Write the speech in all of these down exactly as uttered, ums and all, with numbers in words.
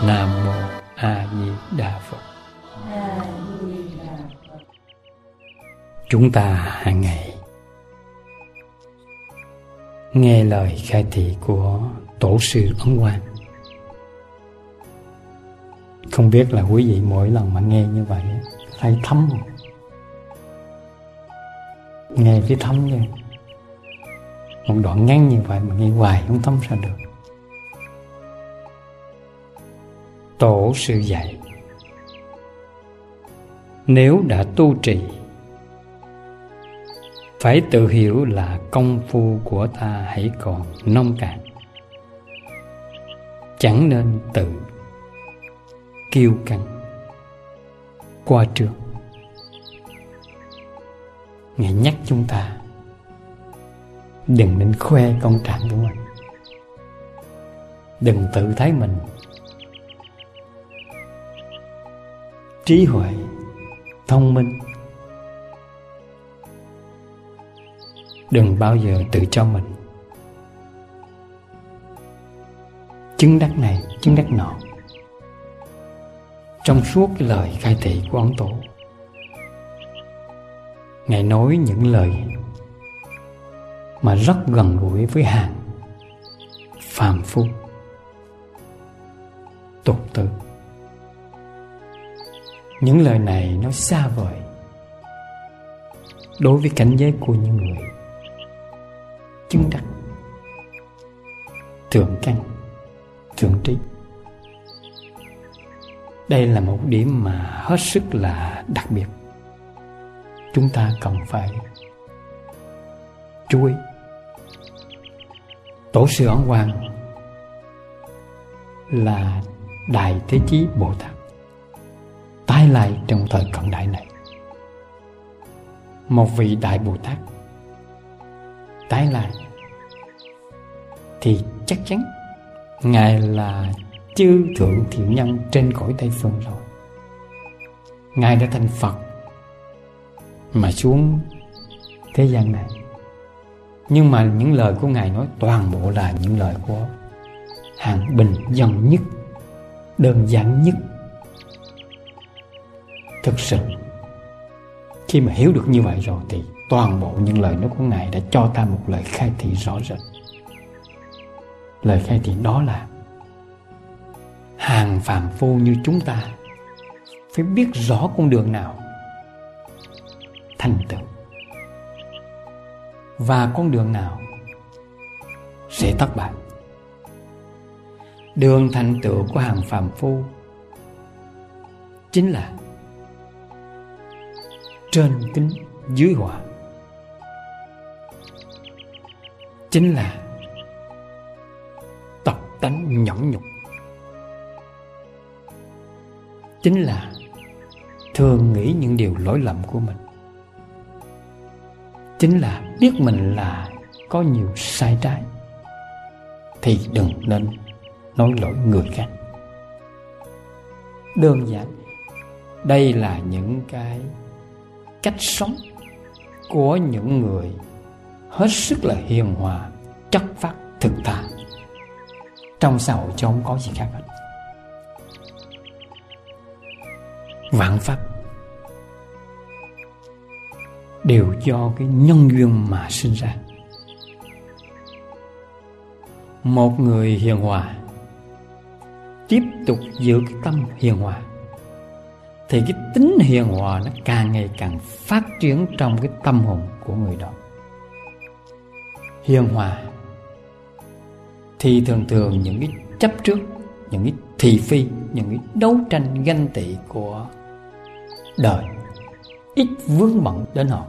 Nam Mô A Di Đà Phật. Chúng ta hàng ngày nghe lời khai thị của Tổ sư Ấn Quang. Không biết là quý vị mỗi lần mà nghe như vậy thấy thấm không? Nghe cái thấm như một đoạn ngắn như vậy mà nghe hoài không thấm ra được. Tổ sư dạy, nếu đã tu trì phải tự hiểu là công phu của ta hãy còn nông cạn, chẳng nên tự kiêu căng qua trương. Ngài nhắc chúng ta đừng nên khoe công trạng của mình, đừng tự thấy mình trí huệ, thông minh. Đừng bao giờ tự cho mình chứng đắc này, chứng đắc nọ. Trong suốt cái lời khai thị của Ấn Tổ, Ngài nói những lời mà rất gần gũi với hàng phàm phu tục tử. Những lời này nó xa vời đối với cảnh giới của những người chứng đắc thượng căn, thượng trí. Đây là một điểm mà hết sức là đặc biệt, chúng ta cần phải chú ý. Tổ sư Ấn Quang là Đại Thế Chí Bồ Tát tái lại trong thời cận đại này. Một vị Đại Bồ Tát tái lại thì chắc chắn Ngài là chư thượng thiện nhân trên cõi Tây Phương rồi. Ngài đã thành Phật mà xuống thế gian này. Nhưng mà những lời của Ngài nói toàn bộ là những lời của hàng bình dân nhất, đơn giản nhất. Thực sự khi mà hiểu được như vậy rồi thì toàn bộ những lời nói của Ngài đã cho ta một lời khai thị rõ rệt. Lời khai thị đó là hàng phàm phu như chúng ta phải biết rõ con đường nào thành tựu và con đường nào sẽ thất bại. Đường thành tựu của hàng phàm phu chính là trên kính dưới hòa, chính là tập tánh nhẫn nhục, chính là thường nghĩ những điều lỗi lầm của mình, chính là biết mình là có nhiều sai trái thì đừng nên nói lỗi người khác. Đơn giản, đây là những cái cách sống của những người hết sức là hiền hòa, chất phác, thực thà. Trong xã hội chứ không có gì khác hết. Vạn pháp đều do cái nhân duyên mà sinh ra. Một người hiền hòa tiếp tục giữ cái tâm hiền hòa thì cái tính hiền hòa nó càng ngày càng phát triển trong cái tâm hồn của người đó. Hiền hòa thì thường thường những cái chấp trước, những cái thị phi, những cái đấu tranh ganh tị của đời ít vướng bận đến họ.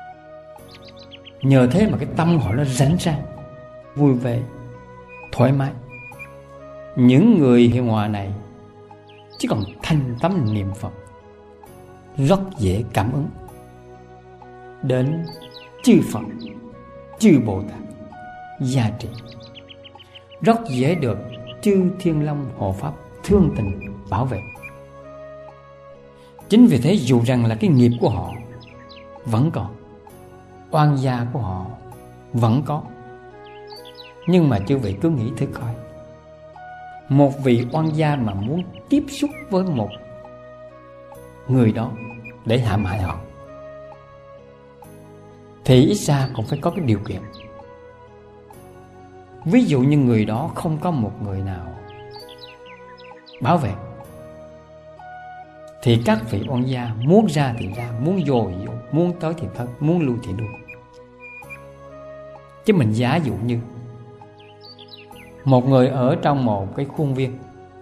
Nhờ thế mà cái tâm họ nó rảnh rang, vui vẻ, thoải mái. Những người hiền hòa này chỉ còn thanh tâm niệm Phật, rất dễ cảm ứng đến chư Phật, chư Bồ Tát gia trị, rất dễ được chư Thiên Long hộ pháp thương tình bảo vệ. Chính vì thế dù rằng là cái nghiệp của họ vẫn còn, oan gia của họ vẫn có, nhưng mà chư vị cứ nghĩ thử coi, một vị oan gia mà muốn tiếp xúc với một người đó để hãm hại họ, thì ít ra cũng phải có cái điều kiện. Ví dụ như người đó không có một người nào bảo vệ, thì các vị oan gia muốn ra thì ra, muốn vô thì vô, muốn tới thì tới, muốn lui thì lui. Chứ mình giả dụ như một người ở trong một cái khuôn viên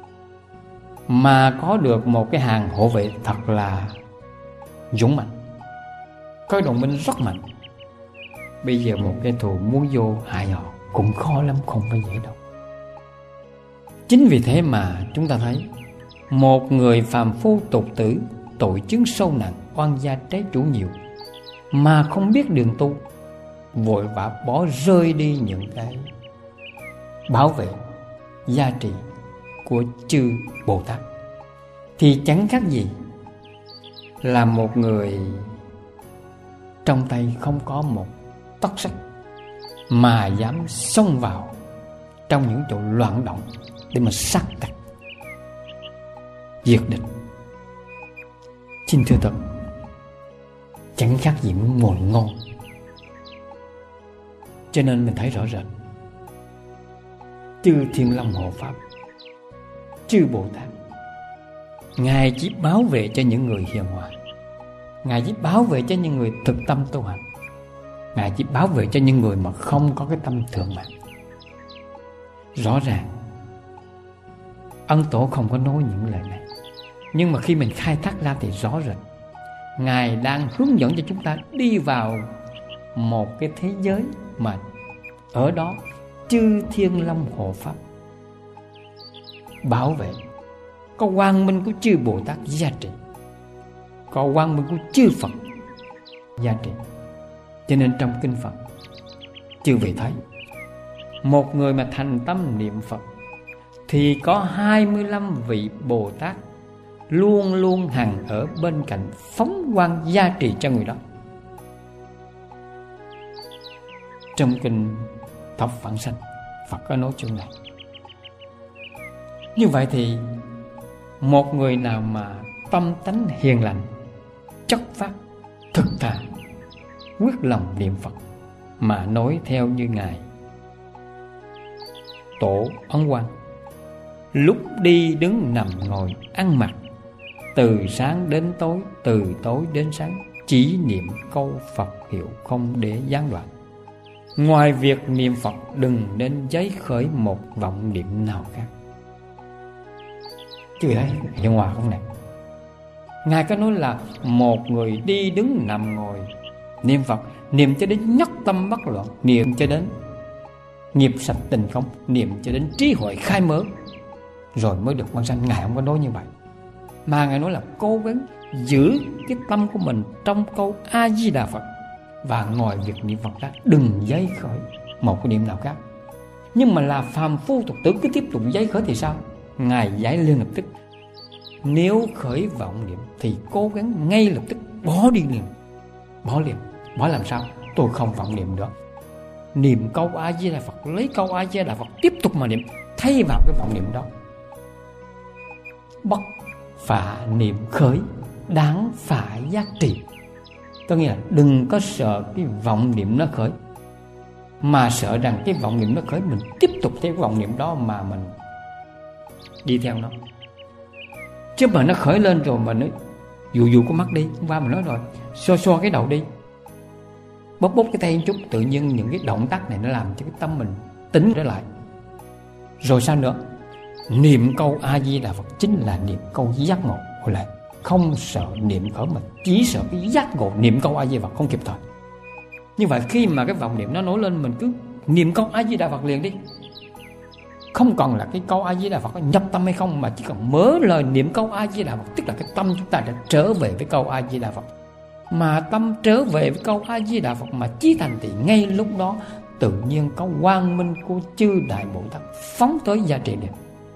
mà có được một cái hàng hộ vệ thật là dũng mạnh, có đồng minh rất mạnh, bây giờ một kẻ thù muốn vô hại họ cũng khó lắm, không phải dễ đâu. Chính vì thế mà chúng ta thấy một người phàm phu tục tử, tội chứng sâu nặng, oan gia trái chủ nhiều, mà không biết đường tu, vội vã bỏ rơi đi những cái bảo vệ giá trị của chư Bồ Tát, thì chẳng khác gì là một người trong tay không có một tấc sắt mà dám xông vào trong những chỗ loạn động để mà sát tặc diệt địch. Xin thưa thật, chẳng khác gì mồi ngon. Cho nên mình thấy rõ rệt chư Thiên Long hộ pháp, chư Bồ Tát, Ngài chỉ bảo vệ cho những người hiền hòa, Ngài chỉ bảo vệ cho những người thực tâm tu hành, Ngài chỉ bảo vệ cho những người mà không có cái tâm thượng mạng. Rõ ràng Ân Tổ không có nói những lời này, nhưng mà khi mình khai thác ra thì rõ rệt Ngài đang hướng dẫn cho chúng ta đi vào một cái thế giới mà ở đó chư Thiên Long hộ pháp bảo vệ, có quang minh của chư Bồ Tát gia trị, có quang minh của chư Phật gia trị. Cho nên trong kinh Phật, chư vị thấy một người mà thành tâm niệm Phật thì có hai mươi lăm vị Bồ Tát luôn luôn hằng ở bên cạnh phóng quang gia trì cho người đó. Trong kinh Thập Vãng Sanh, Phật có nói chuyện này. Như vậy thì một người nào mà tâm tánh hiền lành, chất phát, thực thà, quyết lòng niệm Phật, mà nói theo như Ngài Tổ Ấn Quang, lúc đi đứng nằm ngồi ăn mặc, từ sáng đến tối, từ tối đến sáng, chỉ niệm câu Phật hiệu không để gián đoạn. Ngoài việc niệm Phật, đừng nên giấy khởi một vọng niệm nào khác. Chứ thấy hiện hòa không này? Ngài có nói là một người đi đứng nằm ngồi niệm Phật, niệm cho đến nhất tâm bất loạn, niệm cho đến nghiệp sạch tình không, niệm cho đến trí huệ khai mở, rồi mới được vãng sanh. Ngài không có nói như vậy, mà Ngài nói là cố gắng giữ cái tâm của mình trong câu A Di Đà Phật, và ngoài việc niệm Phật ra đừng giấy khởi một cái niệm nào khác. Nhưng mà là phàm phu tục tử cứ tiếp tục giấy khởi thì sao? Ngài giải liền lập tức, nếu khởi vọng niệm thì cố gắng ngay lập tức bỏ đi liền, bỏ liền. Bỏ làm sao? Tôi không vọng niệm nữa, niệm câu A Di Đà Phật, lấy câu A Di Đà Phật tiếp tục mà niệm, thay vào cái vọng niệm đó. Bất phả niệm khởi, đáng phả giác trì. Có nghĩa là đừng có sợ cái vọng niệm nó khởi, mà sợ rằng cái vọng niệm nó khởi mình tiếp tục theo cái vọng niệm đó mà mình đi theo nó. Chứ mà nó khởi lên rồi mà nó dụ dụ con mắt đi, hôm qua mình nói rồi, xoa xoa cái đầu đi, bóp bóp cái tay một chút, tự nhiên những cái động tác này nó làm cho cái tâm mình tỉnh trở lại. Rồi sao nữa? Niệm câu A Di Đà Phật chính là niệm câu giác ngộ. Hồi lại không sợ niệm khởi, mà chỉ sợ cái giác ngộ. Niệm câu A Di Đà Phật không kịp thời. Như vậy khi mà cái vọng niệm nó nổi lên, mình cứ niệm câu A Di Đà Phật liền đi. Không còn là cái câu A Di Đà Phật nhập tâm hay không, mà chỉ cần mở lời niệm câu A Di Đà Phật, tức là cái tâm chúng ta đã trở về với câu A Di Đà Phật. Mà tâm trở về với câu A Di Đà Phật mà chí thành, thì ngay lúc đó tự nhiên có quang minh của chư Đại Bồ Tát phóng tới gia trị liền.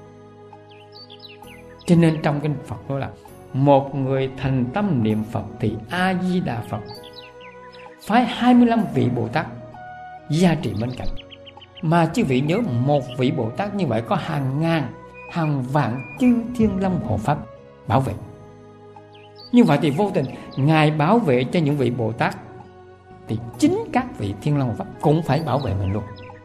Cho nên trong kinh Phật nói là một người thành tâm niệm Phật thì A Di Đà Phật phái hai mươi lăm vị Bồ Tát gia trị bên cạnh. Mà chư vị nhớ, một vị Bồ Tát như vậy có hàng ngàn, hàng vạn chư thiên long hộ pháp bảo vệ. Như vậy thì vô tình Ngài bảo vệ cho những vị Bồ Tát, thì chính các vị thiên long hộ pháp cũng phải bảo vệ mình luôn.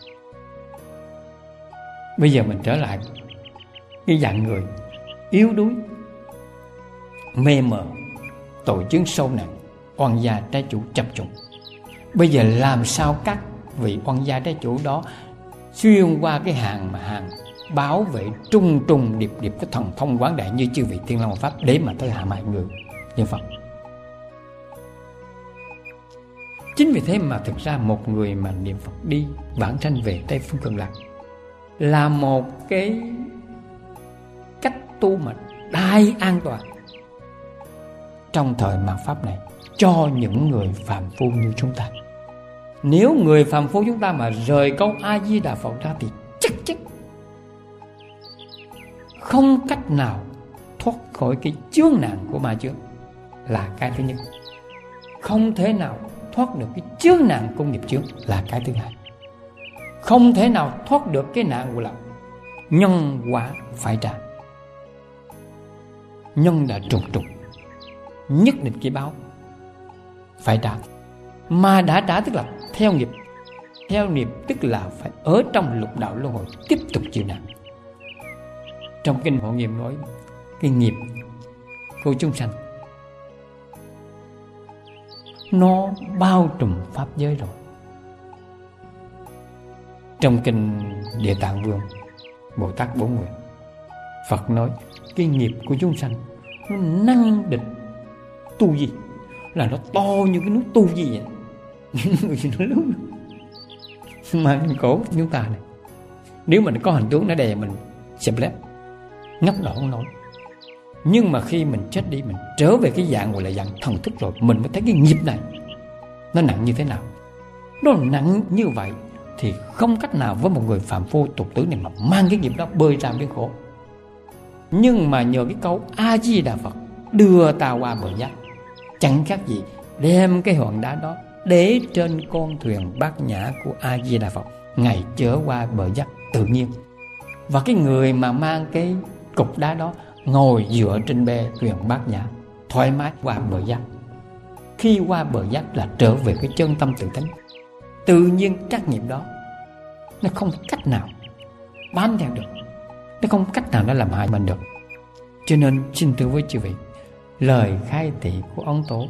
Bây giờ mình trở lại cái dạng người yếu đuối, mê mờ, tội chướng sâu nặng, oan gia trái chủ chập trùng. Bây giờ làm sao các vị oan gia trái chủ đó xuyên qua cái hàng mà hàng bảo vệ trung trùng điệp điệp cái thần thông quán đại như chư vị thiên long hộ pháp để mà tới hạ mại người như Phật. Chính vì thế mà thực ra một người mà niệm Phật đi bản sanh về Tây Phương Cực Lạc là một cái cách tu mà đại an toàn trong thời mạt pháp này cho những người phàm phu như chúng ta. Nếu người phàm phu chúng ta mà rời câu A Di Đà Phật ra thì chắc chắn không cách nào thoát khỏi cái chướng nạn của ma chướng, là cái thứ nhất. Không thể nào thoát được cái chướng nạn công nghiệp chướng, là cái thứ hai. Không thể nào thoát được cái nạn gọi là nhân quả phải trả. Nhân đã trùng trùng, nhất định cái báo phải trả. Mà đã trả tức là theo nghiệp. Theo nghiệp tức là phải ở trong lục đạo luân hồi tiếp tục chịu nạn. Trong kinh Hộ Nghiệm nói cái nghiệp của chúng sanh nó bao trùm pháp giới rồi. Trong kinh Địa Tạng Vương Bồ Tát Bốn Nguyện, Phật nói cái nghiệp của chúng sanh nó năng địch tu gì, là nó to như cái núi tu gì vậy. Nó lớn mà cổ chúng ta này, nếu mình có hành tướng nó đè mình xẹp lép ngóc đầu không nổi. Nhưng mà khi mình chết đi, mình trở về cái dạng gọi là dạng thần thức rồi, mình mới thấy cái nghiệp này nó nặng như thế nào. Nó nặng như vậy thì không cách nào với một người phàm phu tục tử này mà mang cái nghiệp đó bơi ra biển khổ. Nhưng mà nhờ cái câu A Di Đà Phật đưa ta qua bờ giác, chẳng khác gì đem cái hòn đá đó để trên con thuyền bát nhã của A Di Đà Phật, Ngài chở qua bờ giác tự nhiên. Và cái người mà mang cái cục đá đó ngồi dựa trên bè thuyền bát nhã thoải mái qua bờ giác. Khi qua bờ giác là trở về cái chân tâm tự tánh. Tự nhiên trách nhiệm đó nó không cách nào bám theo được, nó không cách nào nó làm hại mình được. Cho nên xin thưa với chư vị, lời khai thị của ông Tổ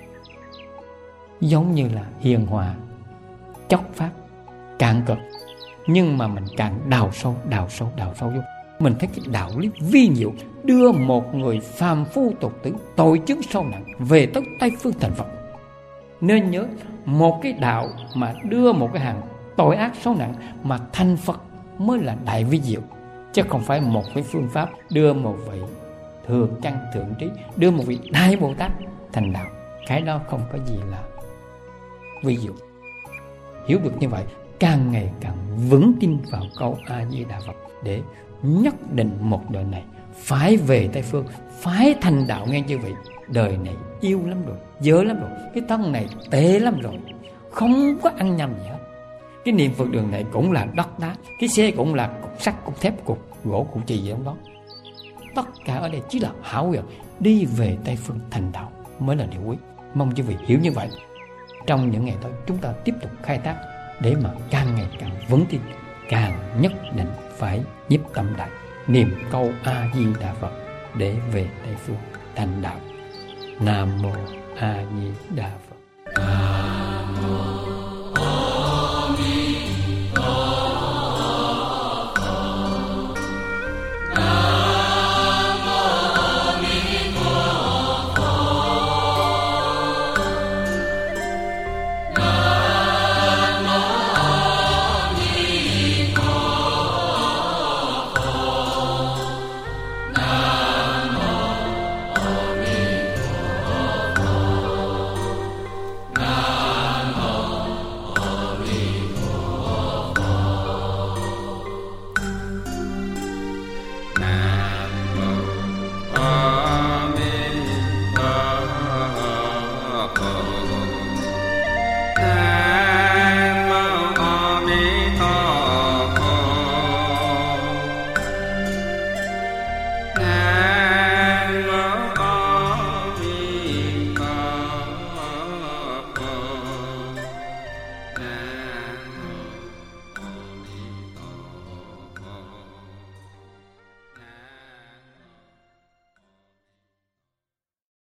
giống như là hiền hòa, chốc phát, cạn cực. Nhưng mà mình càng đào sâu, đào sâu, đào sâu vô, mình thấy cái đạo lý vi diệu đưa một người phàm phu tục tử tội chứng sâu nặng về tới Tây Phương thành Phật. Nên nhớ, một cái đạo mà đưa một cái hàng tội ác sâu nặng mà thành Phật mới là đại vi diệu, chứ không phải một cái phương pháp đưa một vị thường căn thượng trí, đưa một vị đại Bồ Tát thành đạo. Cái đó không có gì là vi diệu. Hiểu được như vậy, càng ngày càng vững tin vào câu A Di Đà Phật, để nhất định một đời này phải về Tây Phương, phải thành đạo nghe chư vị. Đời này yêu lắm rồi, dở lắm rồi, cái thân này tệ lắm rồi, không có ăn nhầm gì hết. Cái niệm Phật đường này cũng là đất đá, cái xe cũng là cục sắt, cục thép, cục gỗ, cục chì gì đó. Tất cả ở đây chỉ là hảo rồi, đi về Tây Phương thành đạo mới là điều quý. Mong chư vị hiểu như vậy. Trong những ngày tới chúng ta tiếp tục khai thác để mà càng ngày càng vững tin, càng nhất định phải nhiếp tâm đại, niệm câu A Di Đà Phật để về Tây Phương thành đạo. Nam mô A Di Đà Phật.